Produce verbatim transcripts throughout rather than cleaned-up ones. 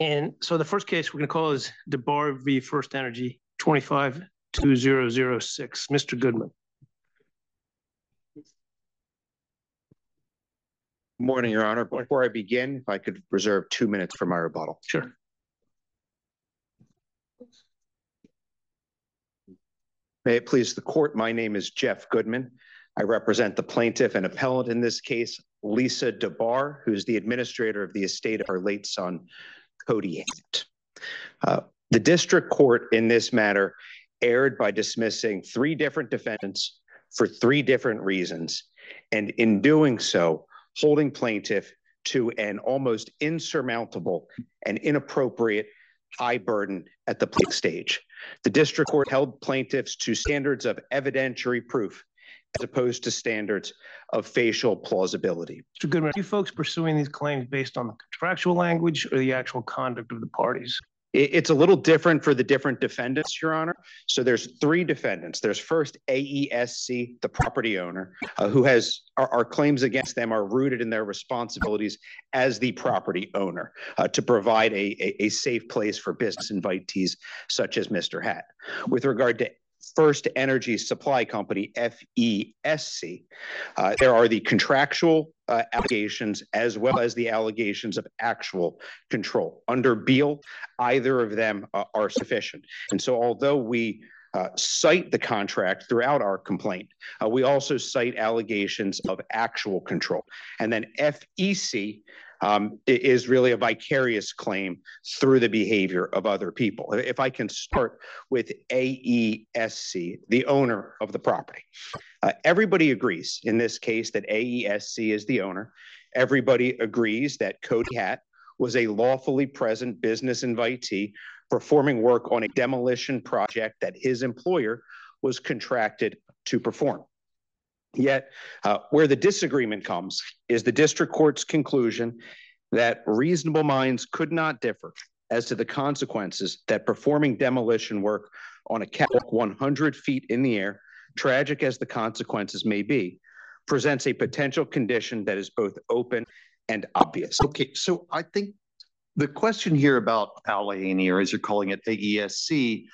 And so the first case we're going to call is DeBar v. First Energy, twenty-five two thousand six. Mister Goodman. Good morning, Your Honor. Before I begin, if I could reserve two minutes for my rebuttal. Sure. May it please the court, my name is Jeff Goodman. I represent the plaintiff and appellant in this case, Lisa DeBar, who's the administrator of the estate of her late son, Cody Hatt. Uh, the district court in this matter erred by dismissing three different defendants for three different reasons, and in doing so, holding plaintiff to an almost insurmountable and inappropriate high burden at the pleading stage. The district court held plaintiffs to standards of evidentiary proof as opposed to standards of facial plausibility. Mister Goodman, are you folks pursuing these claims based on the contractual language or the actual conduct of the parties? It's a little different for the different defendants, Your Honor. So there's three defendants. There's first A E S C, the property owner, uh, who has our, our claims against them are rooted in their responsibilities as the property owner uh, to provide a, a, a safe place for business invitees such as Mister Hatt. With regard to First Energy Supply Company, F E S C. Uh, there are the contractual uh, allegations as well as the allegations of actual control. Under Beal, either of them uh, are sufficient. And so although we uh, cite the contract throughout our complaint, uh, we also cite allegations of actual control. And then F E C Um, is really a vicarious claim through the behavior of other people. If I can start with A E S C, the owner of the property. Uh, everybody agrees in this case that A E S C is the owner. Everybody agrees that Cody Hatt was a lawfully present business invitee performing work on a demolition project that his employer was contracted to perform. Yet, uh, where the disagreement comes is the district court's conclusion that reasonable minds could not differ as to the consequences that performing demolition work on a catwalk one hundred feet in the air, tragic as the consequences may be, presents a potential condition that is both open and obvious. Okay, so I think the question here about Allegheny, or as you're calling it, A E S C,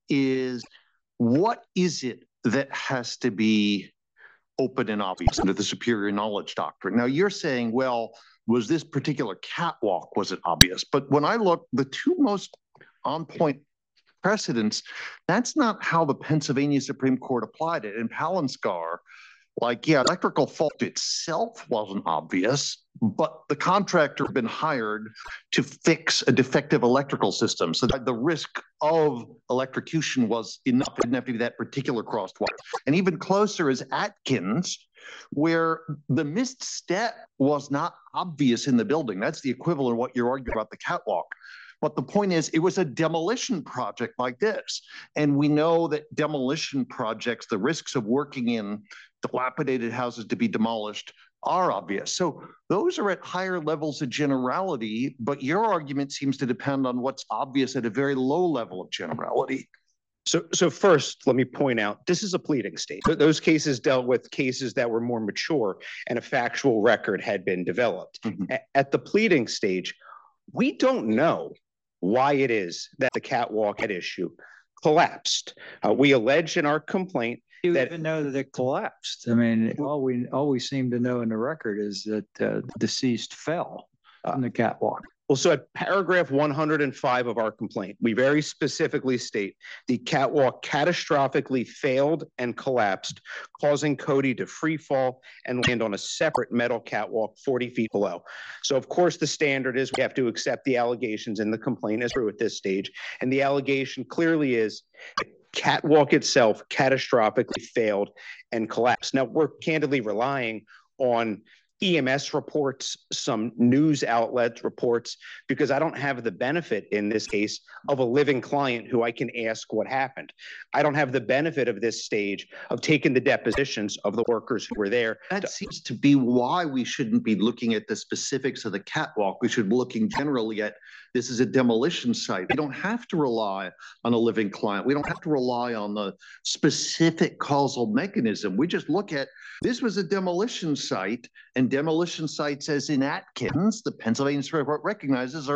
is what is it that has to be open and obvious under the superior knowledge doctrine? Now you're saying, well, was this particular catwalk, was it obvious? But when I look, the two most on point precedents, that's not how the Pennsylvania Supreme Court applied it. In Palanskar, like, yeah, electrical fault itself wasn't obvious, but the contractor had been hired to fix a defective electrical system. So that the risk of electrocution was enough. It didn't have to be that particular crossed wire. And even closer is Atkins, where the missed step was not obvious in the building. That's the equivalent of what you're arguing about the catwalk. But the point is, it was a demolition project like this. And we know that demolition projects, the risks of working in dilapidated houses to be demolished are obvious. So those are at higher levels of generality, but your argument seems to depend on what's obvious at a very low level of generality. So, so first, let me point out, this is a pleading stage. Those cases dealt with cases that were more mature and a factual record had been developed. Mm-hmm. At the pleading stage, we don't know why it is that the catwalk at issue collapsed. Uh, we allege in our complaint You that even know that it collapsed. I mean, all we all we seem to know in the record is that uh, the deceased fell on the catwalk. Well, so at paragraph one hundred five of our complaint, we very specifically state the catwalk catastrophically failed and collapsed, causing Cody to free fall and land on a separate metal catwalk forty feet below. So, of course, the standard is we have to accept the allegations in the complaint as true at this stage. And the allegation clearly is the catwalk itself catastrophically failed and collapsed. Now, we're candidly relying on E M S reports, some news outlet reports, because I don't have the benefit in this case of a living client who I can ask what happened. I don't have the benefit of this stage of taking the depositions of the workers who were there. That to- seems to be why we shouldn't be looking at the specifics of the catwalk. We should be looking generally at this is a demolition site. We don't have to rely on a living client. We don't have to rely on the specific causal mechanism. We just look at this was a demolition site, and demolition sites, as in Atkins, the Pennsylvania Supreme Court recognizes, are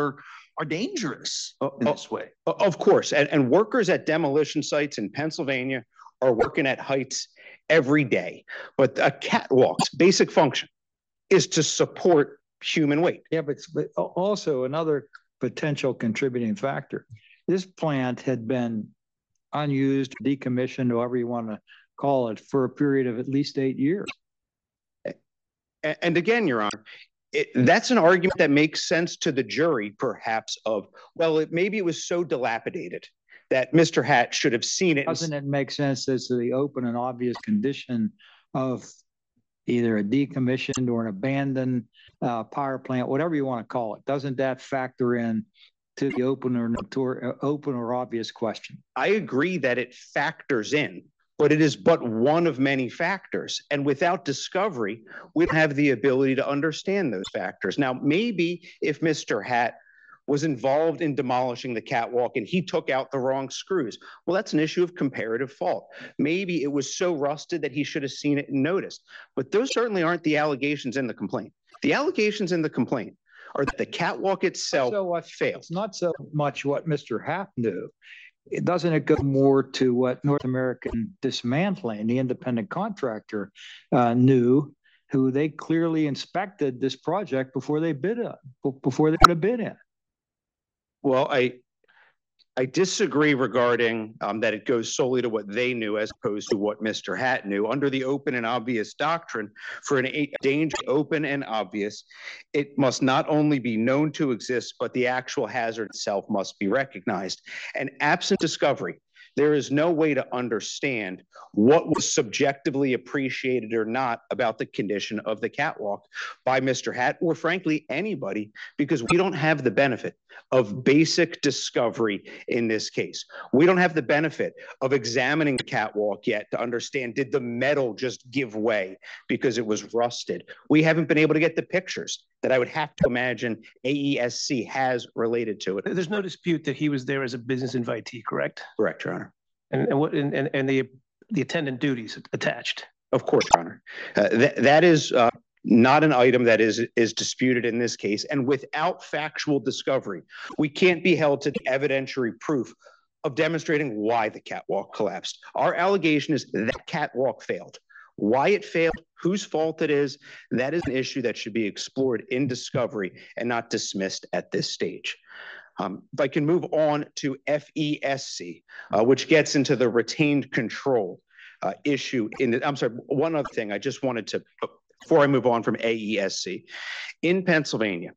are dangerous Oh, in oh, this way. Of course, and, and workers at demolition sites in Pennsylvania are working at heights every day. But a catwalk's basic function is to support human weight. Yeah, but, but also another potential contributing factor. This plant had been unused, decommissioned, however you want to call it, for a period of at least eight years. And again, Your Honor, it, that's an argument that makes sense to the jury, perhaps, of, well, it, maybe it was so dilapidated that Mister Hatt should have seen it. Doesn't it make sense as to the open and obvious condition of either a decommissioned or an abandoned uh, power plant, whatever you want to call it? Doesn't that factor in to the open or notor- open or obvious question? I agree that it factors in, but it is but one of many factors. And without discovery, we don't have the ability to understand those factors. Now, maybe if Mister Hatt was involved in demolishing the catwalk and he took out the wrong screws, well, that's an issue of comparative fault. Maybe it was so rusted that he should have seen it and noticed. But those certainly aren't the allegations in the complaint. The allegations in the complaint are that the catwalk itself so what, failed. It's not so much what Mister Hatt knew. It doesn't it go more to what North American Dismantling, the independent contractor, uh, knew, who they clearly inspected this project before they bid on, before they put a bid in. Well, I I disagree regarding um, that it goes solely to what they knew as opposed to what Mister Hatt knew. Under the open and obvious doctrine, for an a danger open and obvious, it must not only be known to exist, but the actual hazard itself must be recognized. And absent discovery, there is no way to understand what was subjectively appreciated or not about the condition of the catwalk by Mister Hatt, or frankly, anybody, because we don't have the benefit of basic discovery in this case. We don't have the benefit of examining the catwalk yet to understand, did the metal just give way because it was rusted? We haven't been able to get the pictures that I would have to imagine A E S C has related to it. There's no dispute that he was there as a business invitee, correct? Correct, Your Honor. And, and what and, and the the attendant duties attached. Of course, Your Honor. Uh, th that is uh, not an item that is is disputed in this case. And without factual discovery, we can't be held to the evidentiary proof of demonstrating why the catwalk collapsed. Our allegation is that catwalk failed. Why it failed, whose fault it is, that is an issue that should be explored in discovery and not dismissed at this stage. Um, if I can move on to F E S C, uh, which gets into the retained control uh, issue. In the, I'm sorry, one other thing I just wanted to, before I move on from A E S C. In Pennsylvania,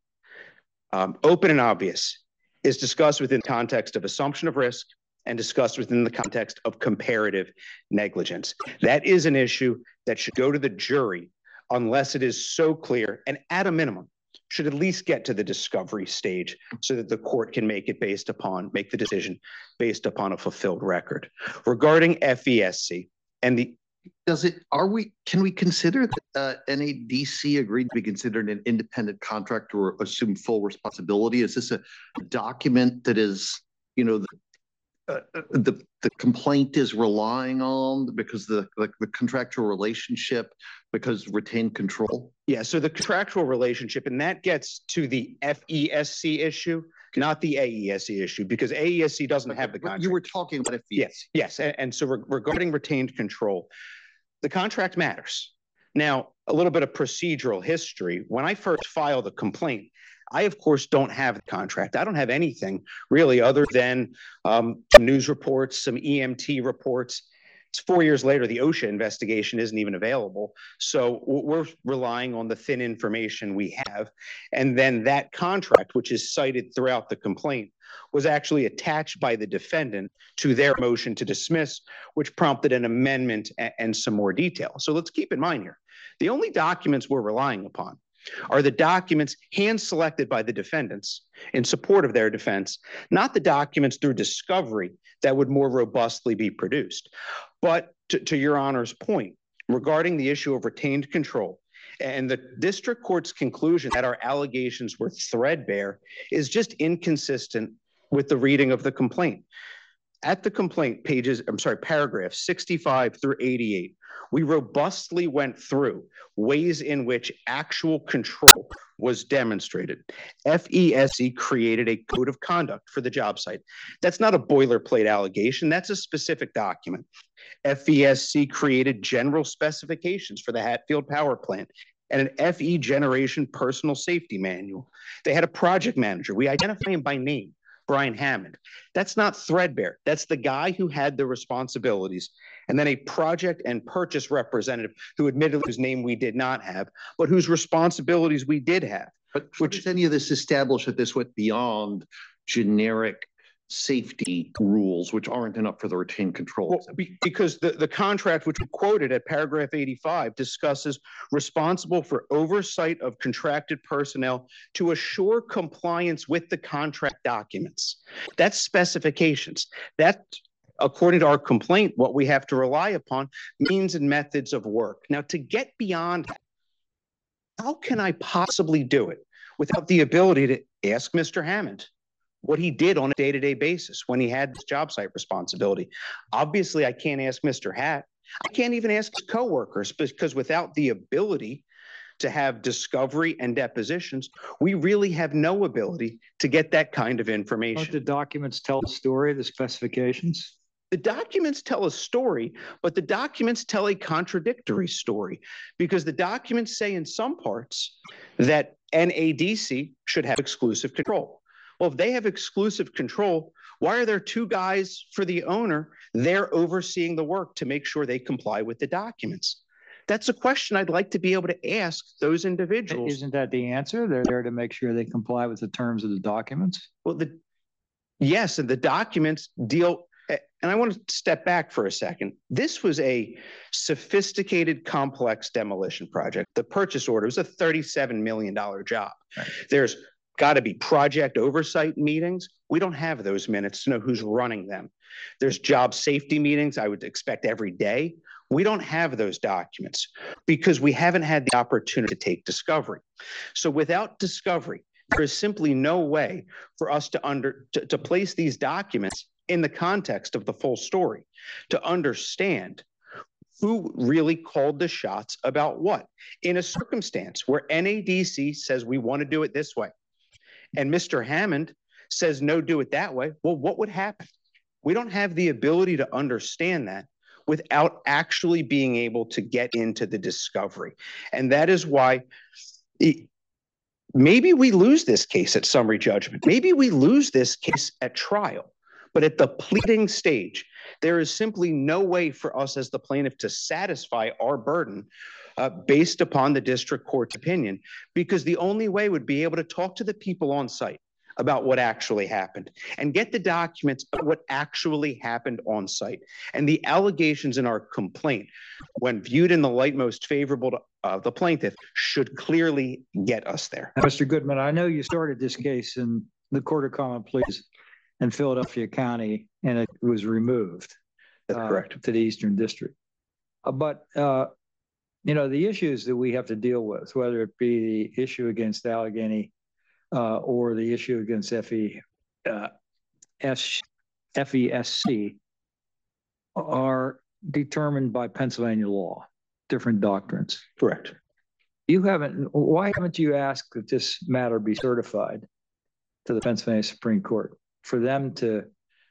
um, open and obvious is discussed within the context of assumption of risk and discussed within the context of comparative negligence. That is an issue that should go to the jury unless it is so clear, and at a minimum, should at least get to the discovery stage so that the court can make it based upon, make the decision based upon a fulfilled record. Regarding F E S C and the Does it, are we, can we consider that uh, N A D C agreed to be considered an independent contractor or assume full responsibility? Is this a document that is, you know, the, uh, the, the complaint is relying on because the, the, the contractual relationship, because retained control? Yeah, so the contractual relationship, and that gets to the F E S C issue, not the A E S C issue, because A E S C doesn't Okay, have the contract. You were talking about F E S C. Yes, yes, and, and so re regarding retained control, the contract matters. Now, a little bit of procedural history. When I first filed a complaint, I, of course, don't have the contract. I don't have anything really other than um, some news reports, some E M T reports. It's four years later, the OSHA investigation isn't even available. So we're relying on the thin information we have. And then that contract, which is cited throughout the complaint, was actually attached by the defendant to their motion to dismiss, which prompted an amendment and some more detail. So let's keep in mind here, the only documents we're relying upon are the documents hand-selected by the defendants in support of their defense, not the documents through discovery that would more robustly be produced. But to, to Your Honor's point, regarding the issue of retained control, and the district court's conclusion that our allegations were threadbare is just inconsistent with the reading of the complaint. At the complaint pages, I'm sorry, paragraphs sixty-five through eighty-eight, We robustly went through ways in which actual control was demonstrated. F E S C created a code of conduct for the job site. That's not a boilerplate allegation. That's a specific document. F E S C created general specifications for the Hatfield Power Plant and an F E Generation personal safety manual. They had a project manager. We identify him by name, Brian Hammond. That's not threadbare. That's the guy who had the responsibilities. And then a project and purchase representative who admittedly whose name we did not have, but whose responsibilities we did have. But which does any of this establish that this went beyond generic safety rules, which aren't enough for the retained control? Well, be, because the, the contract, which we quoted at paragraph eighty-five, discusses responsible for oversight of contracted personnel to assure compliance with the contract documents. That's specifications. That, according to our complaint, what we have to rely upon means and methods of work. Now, to get beyond that, how can I possibly do it without the ability to ask Mister Hammond what he did on a day-to-day basis when he had this job site responsibility? Obviously, I can't ask Mister Hatt. I can't even ask his coworkers, because without the ability to have discovery and depositions, we really have no ability to get that kind of information. Don't the documents tell the story, the specifications? The documents tell a story, but the documents tell a contradictory story, because the documents say in some parts that N A D C should have exclusive control. Well, if they have exclusive control, why are there two guys for the owner there overseeing the work to make sure they comply with the documents? That's a question I'd like to be able to ask those individuals. Isn't that the answer? They're there to make sure they comply with the terms of the documents? Well, the yes, and the documents deal, and I want to step back for a second. This was a sophisticated, complex demolition project. The purchase order was a thirty-seven million dollars job. Right. There's got to be project oversight meetings. We don't have those minutes to know who's running them. There's job safety meetings I would expect every day. We don't have those documents because we haven't had the opportunity to take discovery. So without discovery, there is simply no way for us to under to, to place these documents in the context of the full story, to understand who really called the shots about what. In a circumstance where N A D C says we want to do it this way, and Mister Hammond says, no, do it that way, well, what would happen? We don't have the ability to understand that without actually being able to get into the discovery. And that is why it, maybe we lose this case at summary judgment. Maybe we lose this case at trial. But at the pleading stage, there is simply no way for us as the plaintiff to satisfy our burden Uh, based upon the district court's opinion, because the only way would be able to talk to the people on site about what actually happened and get the documents of what actually happened on site. And the allegations in our complaint, when viewed in the light most favorable to uh, the plaintiff, should clearly get us there. Mister Goodman, I know you started this case in the Court of Common Pleas in Philadelphia County, and it was removed. That's uh, correct. To the Eastern District. Uh, but uh, You know, the issues that we have to deal with, whether it be the issue against Allegheny uh, or the issue against F E, uh, S, F E S C, are determined by Pennsylvania law, different doctrines. Correct. You haven't, why haven't you asked that this matter be certified to the Pennsylvania Supreme Court for them to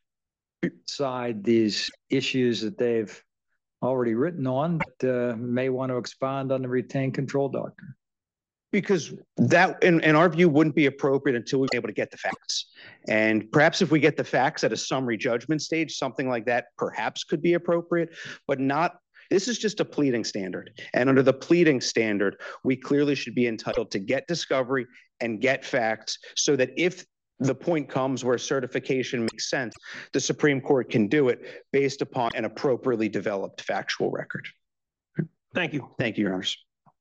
decide these issues that they've already written on, but uh, may want to expand on the retained control doctrine? Because that, in, in our view, wouldn't be appropriate until we were able to get the facts. And perhaps if we get the facts at a summary judgment stage, something like that perhaps could be appropriate, but not, this is just a pleading standard. And under the pleading standard, we clearly should be entitled to get discovery and get facts so that if the point comes where certification makes sense, the Supreme Court can do it based upon an appropriately developed factual record. Thank you. Thank you, Your Honors.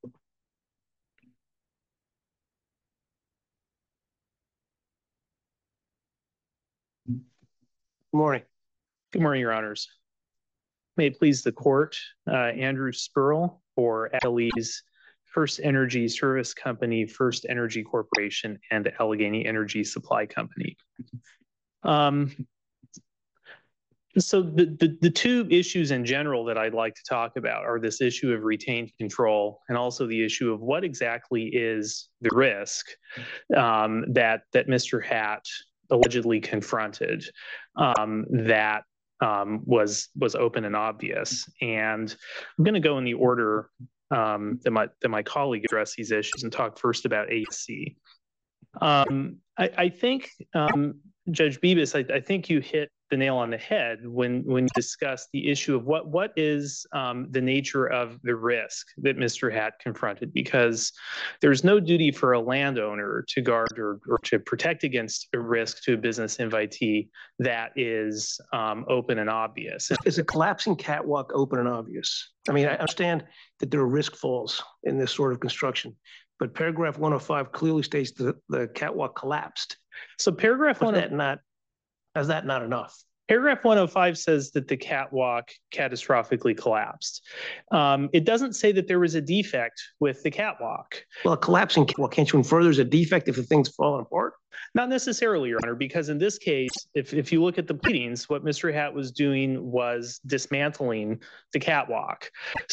Good morning. Good morning, Your Honors. May it please the court, uh, Andrew Spurl for Applebee's First Energy Service Company, First Energy Corporation, and Allegheny Energy Supply Company. Um, So the, the, the two issues in general that I'd like to talk about are this issue of retained control and also the issue of what exactly is the risk um, that that Mister Hatt allegedly confronted um, that um, was was open and obvious. And I'm going to go in the order um, that my that my colleague addressed these issues and talk first about A E S C. Um, I, I think um, Judge Bibas, I, I think you hit the nail on the head when when you discuss the issue of what what is um, the nature of the risk that Mister Hatt confronted, because there's no duty for a landowner to guard or, or to protect against a risk to a business invitee that is um, open and obvious. Is a collapsing catwalk open and obvious? I mean, I understand that there are risk falls in this sort of construction, but paragraph one oh five clearly states that the catwalk collapsed. So paragraph Was one that not, is that not enough? Paragraph one oh five says that the catwalk catastrophically collapsed. Um, it doesn't say that there was a defect with the catwalk. Well, a collapsing catwalk, can't you infer there's a defect if the thing's falling apart? Not necessarily, Your Honor, because in this case, if, if you look at the pleadings, what Mister Hatt was doing was dismantling the catwalk.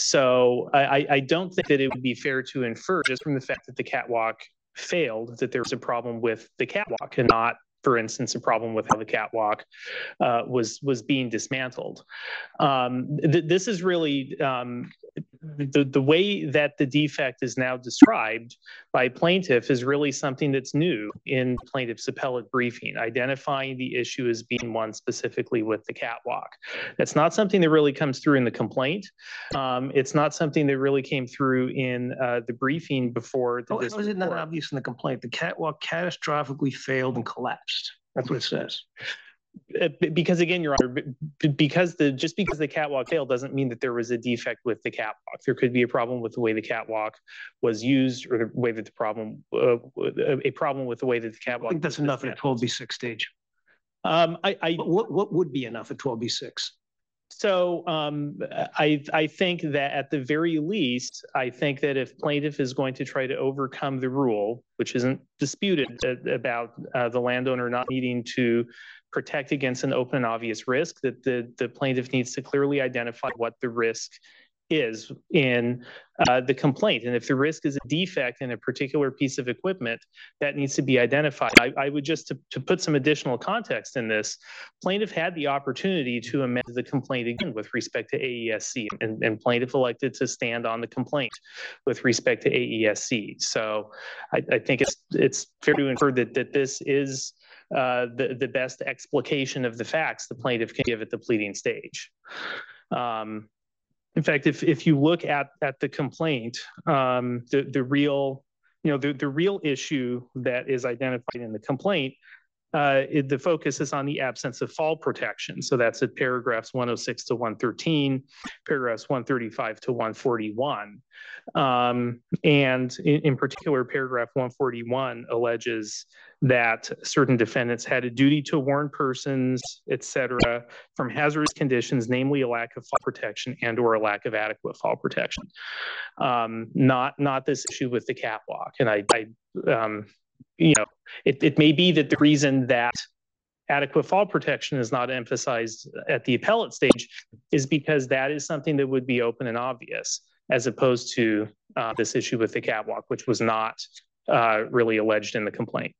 So I, I don't think that it would be fair to infer just from the fact that the catwalk failed that there was a problem with the catwalk and not, for instance, a problem with how the catwalk uh, was was being dismantled. Um, th- this is really um, the the way that the defect is now described by plaintiff is really something that's new in plaintiff's appellate briefing, identifying the issue as being one specifically with the catwalk. That's not something that really comes through in the complaint. Um, it's not something that really came through in uh, the briefing before the Oh, district is it not court. obvious in the complaint? The catwalk catastrophically failed and collapsed. That's what it says. Uh, b- Because again, Your Honor, b- b- because the just because the catwalk failed doesn't mean that there was a defect with the catwalk. There could be a problem with the way the catwalk was used, or the way that the problem, uh, a problem with the way that the I catwalk. think that's was enough at a dismantled. twelve B six stage. Um, I, I But what, what would be enough at twelve B six? So um, I I think that at the very least, I think that if plaintiff is going to try to overcome the rule, which isn't disputed uh, about uh, the landowner not needing to protect against an open and obvious risk, that the the plaintiff needs to clearly identify what the risk is in uh, the complaint. And if the risk is a defect in a particular piece of equipment, that needs to be identified. I, I would just, to, to put some additional context in this, plaintiff had the opportunity to amend the complaint again with respect to A E S C, and, and plaintiff elected to stand on the complaint with respect to A E S C. So I, I think it's it's fair to infer that, that this is uh, the, the best explication of the facts the plaintiff can give at the pleading stage. Um, In fact, if if you look at at the complaint, um, the the real, you know, the the real issue that is identified in the complaint, uh, it, the focus is on the absence of fall protection. So that's at paragraphs one oh six to one thirteen, paragraphs one thirty-five to one forty-one, um, and in, in particular, paragraph one forty-one alleges that certain defendants had a duty to warn persons, et cetera, from hazardous conditions, namely a lack of fall protection and or a lack of adequate fall protection. Um, not not this issue with the catwalk. And I, I um, you know, it, it may be that the reason that adequate fall protection is not emphasized at the appellate stage is because that is something that would be open and obvious, as opposed to uh, this issue with the catwalk, which was not uh, really alleged in the complaint.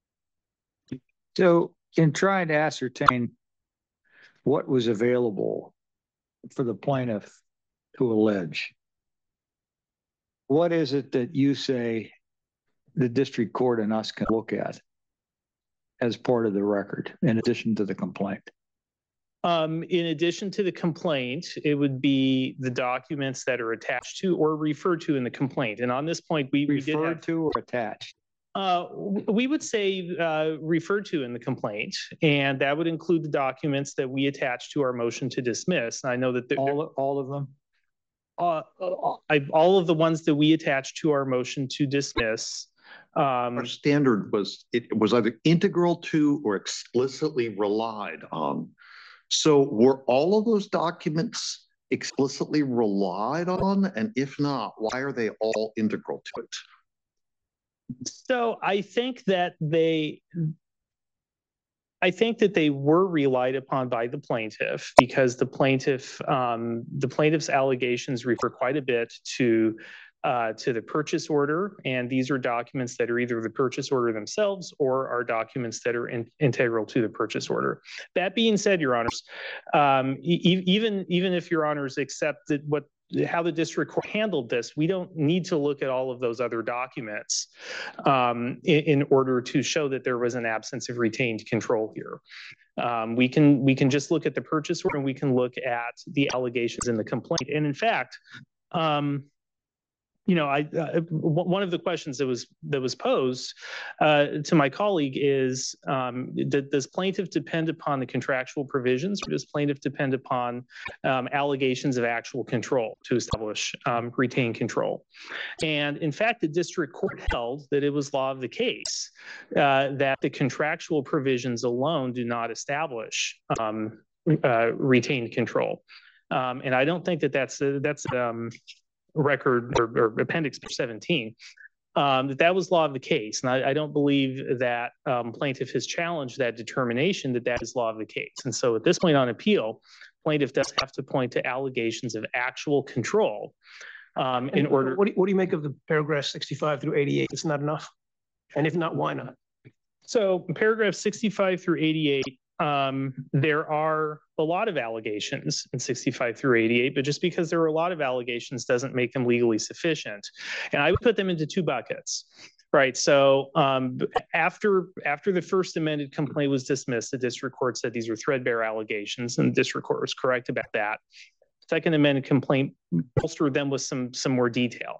So in trying to ascertain what was available for the plaintiff to allege, what is it that you say the district court and us can look at as part of the record in addition to the complaint? Um, in addition to the complaint, it would be the documents that are attached to or referred to in the complaint. And on this point, we, we did Referred have, to or attached? Uh, we would say uh, referred to in the complaint, and that would include the documents that we attach to our motion to dismiss. I know that the, All, all of them? uh, I, all of the ones that we attach to our motion to dismiss. Um, Our standard was, it was either integral to or explicitly relied on. So were all of those documents explicitly relied on? And if not, why are they all integral to it? So I think that they, I think that they were relied upon by the plaintiff because the plaintiff, um, the plaintiff's allegations refer quite a bit to uh, to the purchase order, and these are documents that are either the purchase order themselves or are documents that are in, integral to the purchase order. That being said, Your Honors, um, e even even if Your Honors accept that what how the district court handled this, we don't need to look at all of those other documents um, in, in order to show that there was an absence of retained control here. Um, we can we can just look at the purchase order and we can look at the allegations in the complaint. And in fact, um, you know, I uh, one of the questions that was that was posed uh, to my colleague is, um, does plaintiff depend upon the contractual provisions, or does plaintiff depend upon um, allegations of actual control to establish um, retained control? And in fact, the district court held that it was law of the case uh, that the contractual provisions alone do not establish um, uh, retained control. Um, and I don't think that that's uh, that's um, record or, or appendix seventeen, um, that that was law of the case. And I, I don't believe that um, plaintiff has challenged that determination that that is law of the case. And so at this point on appeal, plaintiff does have to point to allegations of actual control um, in And order. What do, you, what do you make of the paragraph sixty-five through eighty-eight? It's not enough. And if not, why not? So paragraph sixty-five through eighty-eight, um, there are a lot of allegations in sixty-five through eighty-eight, but just because there are a lot of allegations doesn't make them legally sufficient. And I would put them into two buckets, right? So um, after, after the first amended complaint was dismissed, the district court said these were threadbare allegations, and the district court was correct about that. Second amended complaint bolstered them with some, some more detail.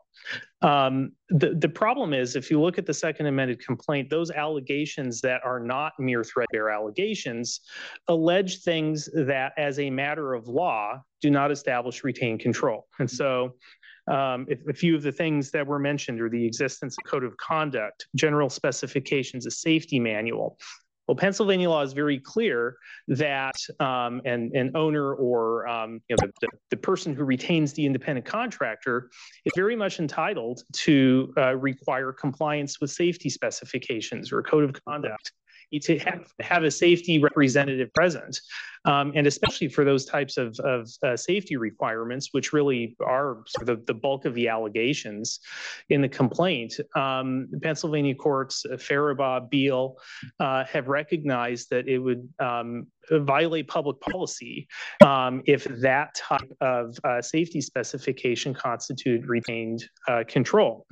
Um, the, the problem is, if you look at the second amended complaint, those allegations that are not mere threadbare allegations allege things that, as a matter of law, do not establish retained control. And so um, if, a few of the things that were mentioned are the existence of code of conduct, general specifications, a safety manual. Well, Pennsylvania law is very clear that um, an, an owner or um, you know, the, the, the person who retains the independent contractor is very much entitled to uh, require compliance with safety specifications or code of conduct, to have, have a safety representative present. Um, and especially for those types of, of uh, safety requirements, which really are sort of the, the bulk of the allegations in the complaint, um, the Pennsylvania courts, uh, Faribaugh, Beal, uh, have recognized that it would um, violate public policy um, if that type of uh, safety specification constituted retained uh, control.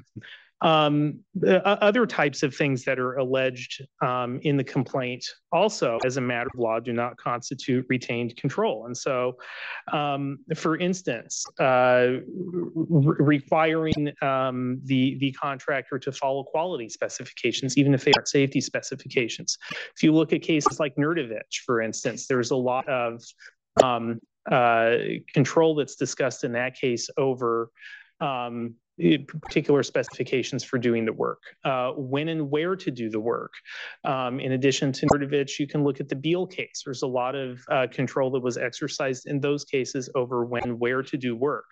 Um, the, uh, other types of things that are alleged um, in the complaint also, as a matter of law, do not constitute retained control. And so, um, for instance, uh, re requiring um, the, the contractor to follow quality specifications, even if they aren't safety specifications. If you look at cases like Nerdovich, for instance, there's a lot of um, uh, control that's discussed in that case over um, particular specifications for doing the work, uh, when and where to do the work. Um, in addition to Nerdovich, you can look at the Beal case. There's a lot of uh, control that was exercised in those cases over when and where to do work.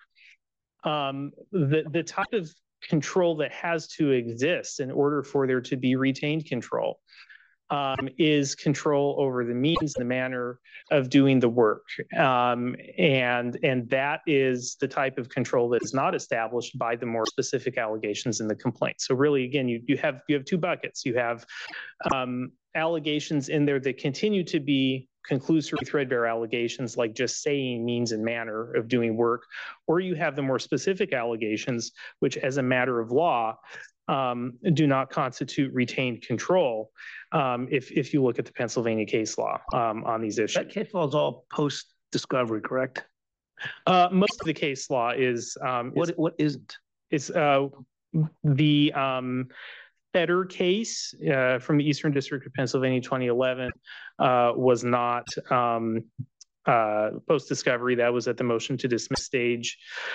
Um, the, the type of control that has to exist in order for there to be retained control Um, is control over the means, the manner of doing the work. Um, and, and that is the type of control that is not established by the more specific allegations in the complaint. So really, again, you, you, have, you have two buckets. You have um, allegations in there that continue to be conclusory threadbare allegations, like just saying means and manner of doing work, or you have the more specific allegations, which as a matter of law, Um, do not constitute retained control um, if, if you look at the Pennsylvania case law um, on these issues. That case law is all post-discovery, correct? Uh, most of the case law is... Um, what, is, what isn't? Is uh, the um, Fetter case uh, from the Eastern District of Pennsylvania twenty eleven uh, was not... Um, Uh, post-discovery. That was at the motion to dismiss stage.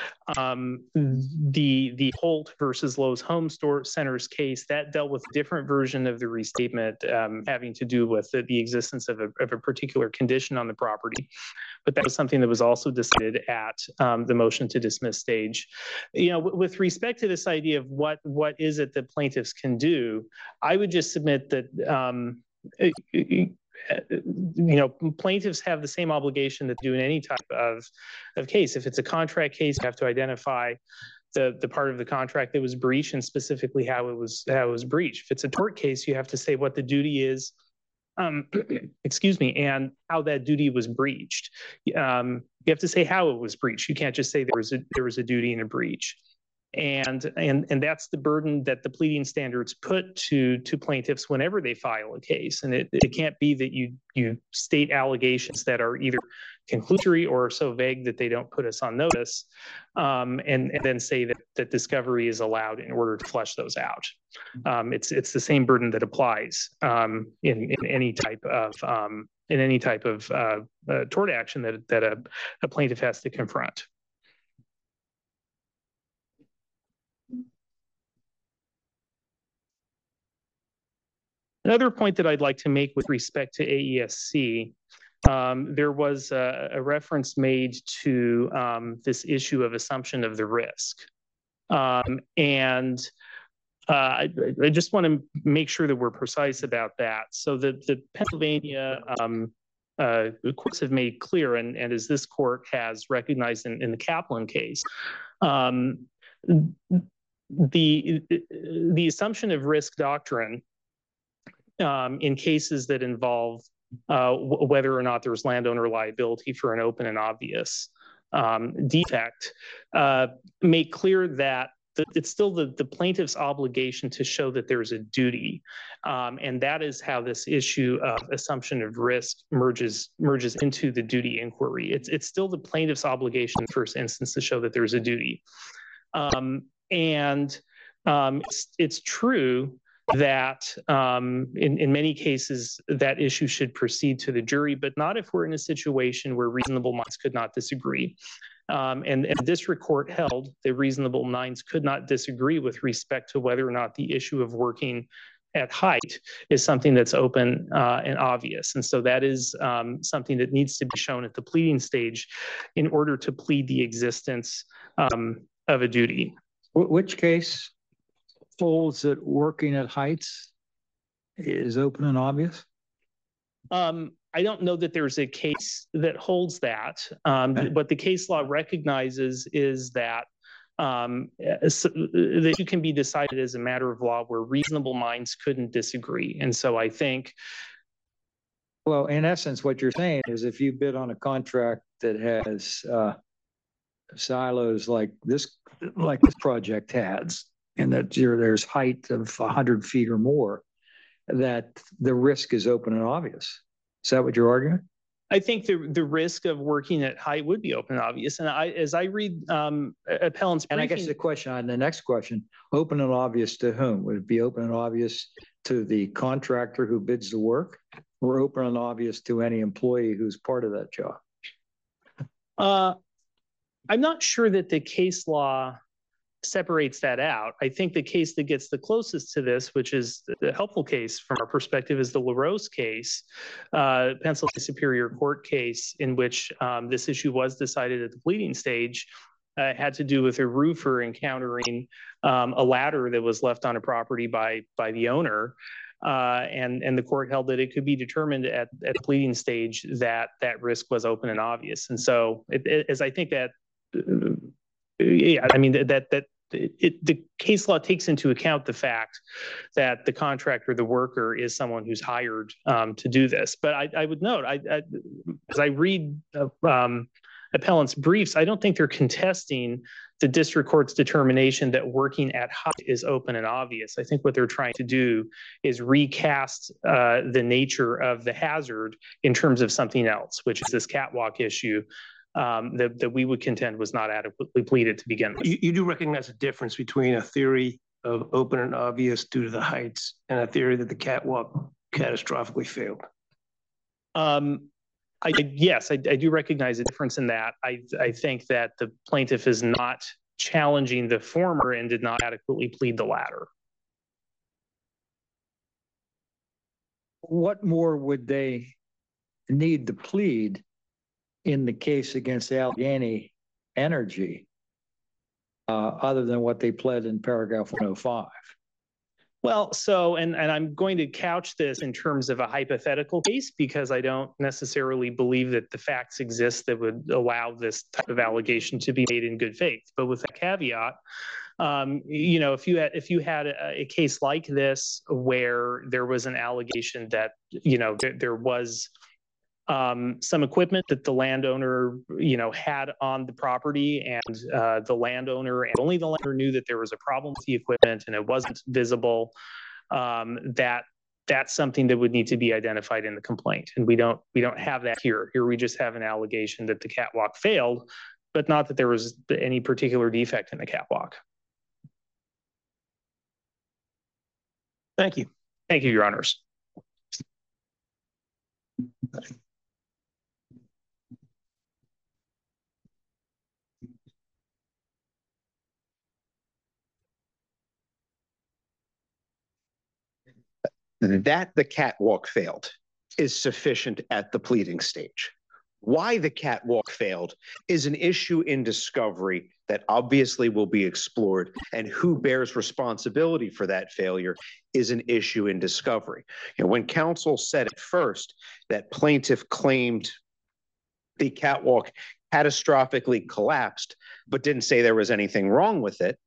Um, the the Holt versus Lowe's Home Store Centers case, that dealt with a different version of the restatement um, having to do with the, the existence of a, of a particular condition on the property. But that was something that was also decided at um, the motion to dismiss stage. You know, with respect to this idea of what what is it that plaintiffs can do, I would just submit that um, you know, plaintiffs have the same obligation that do in any type of, of case. If it's a contract case, you have to identify the, the part of the contract that was breached and specifically how it was, how it was breached. If it's a tort case, you have to say what the duty is, um, excuse me, and how that duty was breached. Um, you have to say how it was breached. You can't just say there was a, there was a duty and a breach. And, and, and that's the burden that the pleading standards put to, to plaintiffs whenever they file a case. And it, it can't be that you, you state allegations that are either conclusory or so vague that they don't put us on notice, um, and, and then say that, that discovery is allowed in order to flesh those out. Um, it's, it's the same burden that applies um, in, in any type of, um, in any type of uh, uh, tort action that, that a, a plaintiff has to confront. Another point that I'd like to make with respect to A E S C, um, there was a, a reference made to um, this issue of assumption of the risk. Um, and uh, I, I just want to make sure that we're precise about that. So the, the Pennsylvania um, uh, courts have made clear, and, and as this court has recognized in, in the Kaplan case, um, the, the assumption of risk doctrine Um, in cases that involve uh, w- whether or not there's landowner liability for an open and obvious um, defect, uh, make clear that th- it's still the, the plaintiff's obligation to show that there's a duty. Um, and that is how this issue of assumption of risk merges merges into the duty inquiry. It's, it's still the plaintiff's obligation in the first instance to show that there's a duty. Um, and um, it's, it's true that um, in, in many cases that issue should proceed to the jury, but not if we're in a situation where reasonable minds could not disagree. Um, and, and the district court held that reasonable minds could not disagree with respect to whether or not the issue of working at height is something that's open uh, and obvious. And so that is um, something that needs to be shown at the pleading stage in order to plead the existence um, of a duty. Which case holds that working at heights is open and obvious? Um, I don't know that there's a case that holds that. Um, what the case law recognizes is that um, so the issue can be decided as a matter of law where reasonable minds couldn't disagree. And so I think. Well, in essence, what you're saying is if you bid on a contract that has uh, silos like this, like this project has, and that you're, there's height of one hundred feet or more, that the risk is open and obvious. Is that what you're arguing? I think the the risk of working at height would be open and obvious. And I, as I read um, appellant's briefing, and I guess the question on the next question, open and obvious to whom? Would it be open and obvious to the contractor who bids the work, or open and obvious to any employee who's part of that job? Uh, I'm not sure that the case law separates that out. I think the case that gets the closest to this, which is the helpful case from our perspective, is the LaRose case, uh, Pennsylvania Superior Court case, in which um, this issue was decided at the pleading stage. Uh, it had to do with a roofer encountering um, a ladder that was left on a property by by the owner. Uh, and, and the court held that it could be determined at, at the pleading stage that that risk was open and obvious. And so it, it, as I think that, uh, yeah, I mean, that, that, It, the case law takes into account the fact that the contractor, the worker, is someone who's hired um, to do this. But I, I would note, I, I, as I read uh, um, appellant's briefs, I don't think they're contesting the district court's determination that working at height is open and obvious. I think what they're trying to do is recast uh, the nature of the hazard in terms of something else, which is this catwalk issue. Um, that, that we would contend was not adequately pleaded to begin with. You, you do recognize a difference between a theory of open and obvious due to the heights and a theory that the catwalk catastrophically failed? Um, I, yes, I, I do recognize a difference in that. I, I think that the plaintiff is not challenging the former and did not adequately plead the latter. What more would they need to plead in the case against Allegheny Energy, uh, other than what they pled in paragraph one oh five? Well, so, and, and I'm going to couch this in terms of a hypothetical case because I don't necessarily believe that the facts exist that would allow this type of allegation to be made in good faith. But with that caveat, um, you know, if you had if you had a, a case like this where there was an allegation that, you know, there, there was um, some equipment that the landowner, you know, had on the property, and uh, the landowner and only the landowner knew that there was a problem with the equipment and it wasn't visible, um, that that's something that would need to be identified in the complaint. And we don't we don't have that here. Here we just have an allegation that the catwalk failed, but not that there was any particular defect in the catwalk. Thank you. Thank you, Your Honors. That the catwalk failed is sufficient at the pleading stage. Why the catwalk failed is an issue in discovery that obviously will be explored, and who bears responsibility for that failure is an issue in discovery. You know, when counsel said at first that plaintiff claimed the catwalk catastrophically collapsed, but didn't say there was anything wrong with it,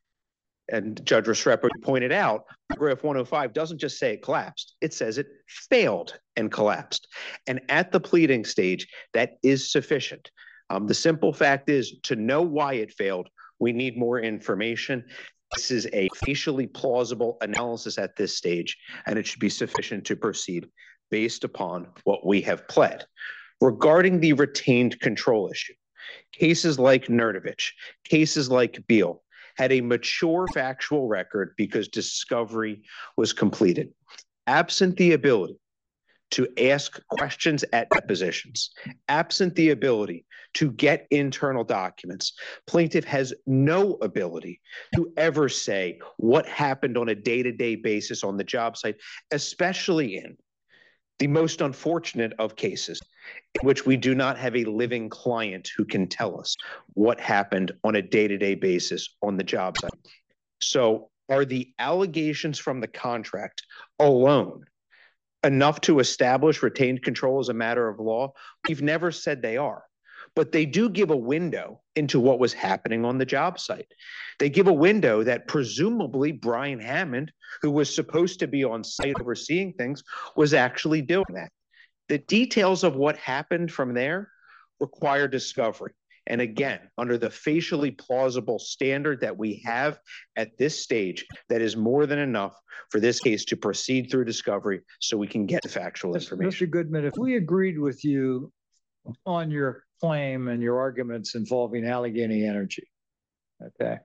and Judge Restrepo pointed out, paragraph one oh five doesn't just say it collapsed, it says it failed and collapsed. And at the pleading stage, that is sufficient. Um, the simple fact is, to know why it failed, we need more information. This is a facially plausible analysis at this stage, and it should be sufficient to proceed based upon what we have pled. Regarding the retained control issue, cases like Nerdovich, cases like Beal, had a mature factual record because discovery was completed. Absent the ability to ask questions at depositions, absent the ability to get internal documents, plaintiff has no ability to ever say what happened on a day-to-day basis on the job site, especially in the most unfortunate of cases in which we do not have a living client who can tell us what happened on a day-to-day basis on the job site. So are the allegations from the contract alone enough to establish retained control as a matter of law? We've never said they are, but they do give a window into what was happening on the job site. They give a window that presumably Brian Hammond, who was supposed to be on site overseeing things, was actually doing that. The details of what happened from there require discovery. And again, under the facially plausible standard that we have at this stage, that is more than enough for this case to proceed through discovery so we can get the factual information. Mister Goodman, if we agreed with you on your claim and your arguments involving Allegheny Energy, okay,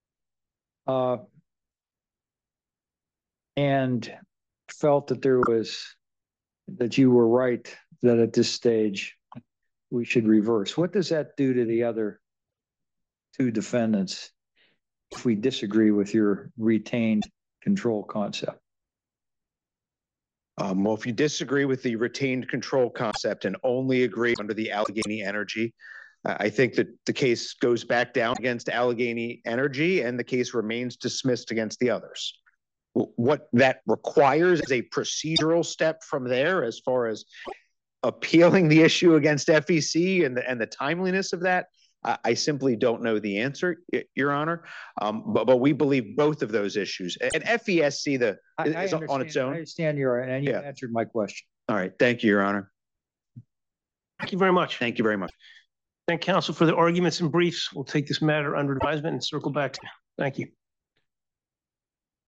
uh, and felt that there was, that you were right, that at this stage we should reverse, what does that do to the other two defendants if we disagree with your retained control concept? Um, well, if you disagree with the retained control concept and only agree under the Allegheny Energy, uh, I think that the case goes back down against Allegheny Energy and the case remains dismissed against the others. What that requires is a procedural step from there as far as appealing the issue against F E C and the, and the timeliness of that. I, I simply don't know the answer, Your Honor. Um, but, but we believe both of those issues. And F E S C the, I, I is on its own. I understand your, and you Yeah. answered my question. All right. Thank you, Your Honor. Thank you very much. Thank you very much. Thank counsel for the arguments and briefs. We'll take this matter under advisement and circle back to you. Thank you.